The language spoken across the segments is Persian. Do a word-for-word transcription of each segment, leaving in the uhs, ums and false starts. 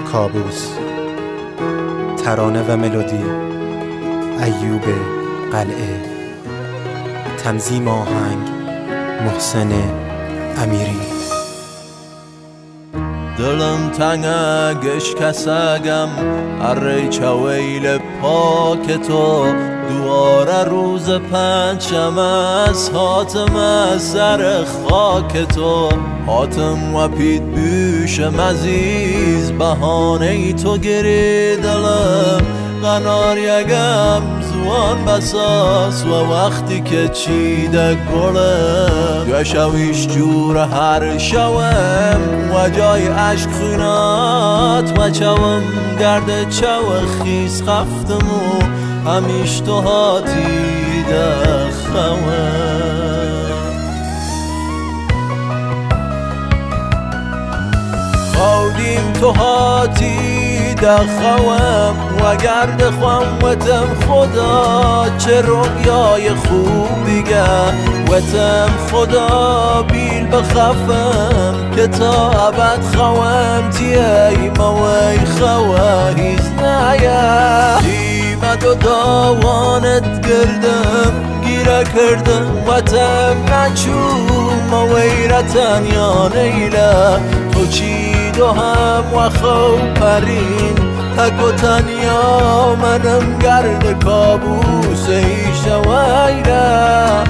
کابوس. ترانه و ملودی ایوب قلعه. تنظیم آهنگ محسن امیری. دلم تنگه گشکسگم اره چویل پاک تو. دواره روز پنجم از حاتم از سر خاک تو. حاتم و پید بیشم عزیز بهانه ای تو گری دلم. قنار یگم زوان بساس و وقتی که چیده گلم. یا شویش جور هر شوم و جای عشق خونات و چوم گرد چو خیز خفتمو همیش تو هاتی دخوم. خودیم تو هاتی دخوام و گرد خوامتم خدا. چه رویای خوبیگه وتم خدا بیل بخفم که تا ابد خوام تیای موی خواهیز نیا. دیمد و داوانت گردم گیره کردم و تم نچوم مویرتن یا نیله. تو چی دو هم و خوب پرین تک و تنیا منم گرد کابوس ایش ویره.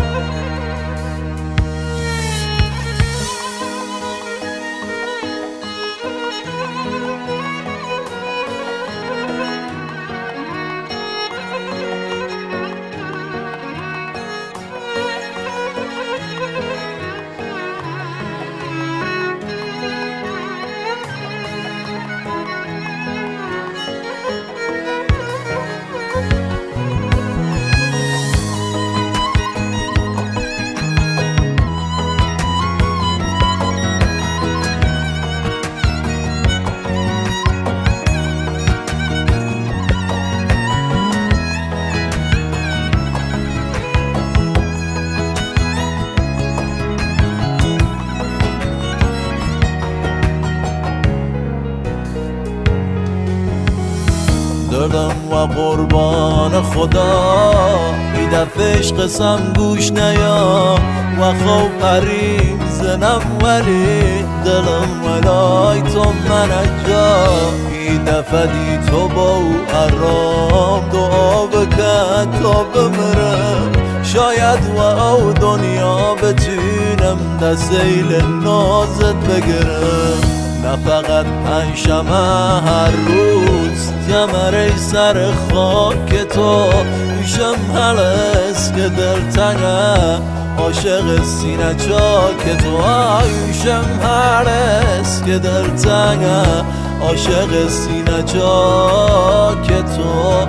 دردم و قربان خدا ای دفعش قسم گوش نیا. و خوب پریم زنم ولی دلم ولای تو من جا. ای دفعه دی تو با او ارام دعا بکن تا بمرم. شاید و او دنیا بتونم دستیل نازت بگرم. نه فقط پنجشنبه هر روز جمره سر خاک تو. میشم هلس که دل تنگه عاشق سینه چاک تو. میشم هلس که دل تنگه عاشق سینه چاک تو.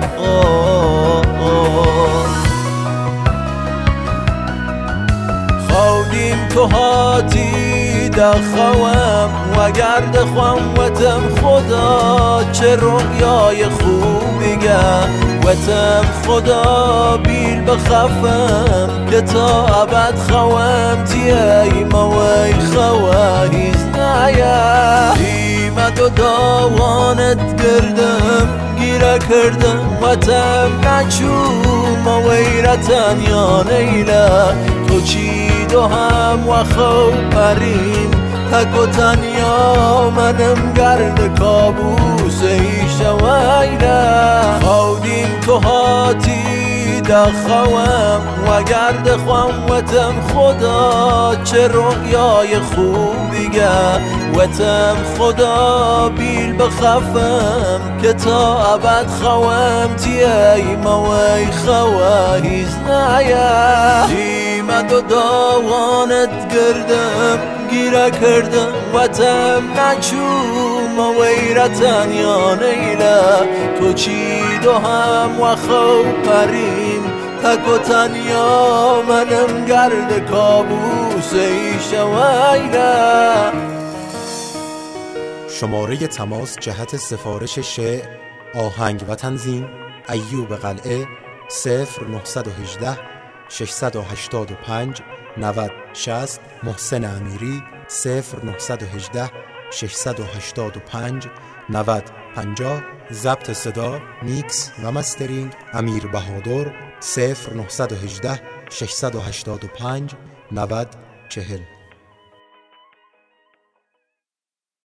خودیم تو هاتی دخوام و گرد خوامتم خدا. چه رویای خوبیگه وتم خدا بیل بخفم که تا ابد خوام تیای موی خواهیز نیا. دیمد و داوانت گردم گیره کردم و تم نچوم مویرتن یا نیله. تو چی دو هم و خوب پریم تک و تنیا منم گرد کابوس ایش ویله. خودیم تو هاتی دخوام و گرد خوامتم خدا. چه رویای خوبیگه وتم خدا بیل بخفم که تا ابد خوام تیای موی خواهیز نیا. دیمد و داوانت گردم گیره کردم و تم نچوم مویرتن یا نیله. تو چی دو هم و خوب پریم تک و تنیا منم گرد کابوس ایش ویله. شماره تماس جهت سفارش شعر، آهنگ و تنظیم ایوب قلعه صفر نهصد و هجده ششصد و هشتاد و پنج نود شصت. محسن امیری صفر نهصد و هجده ششصد و هشتاد و پنج نود پنجاه. ضبط صدا، میکس و مسترینگ امیر بهادر. صفر نه یک هشت ششصد و هشتاد و پنج نود چهل.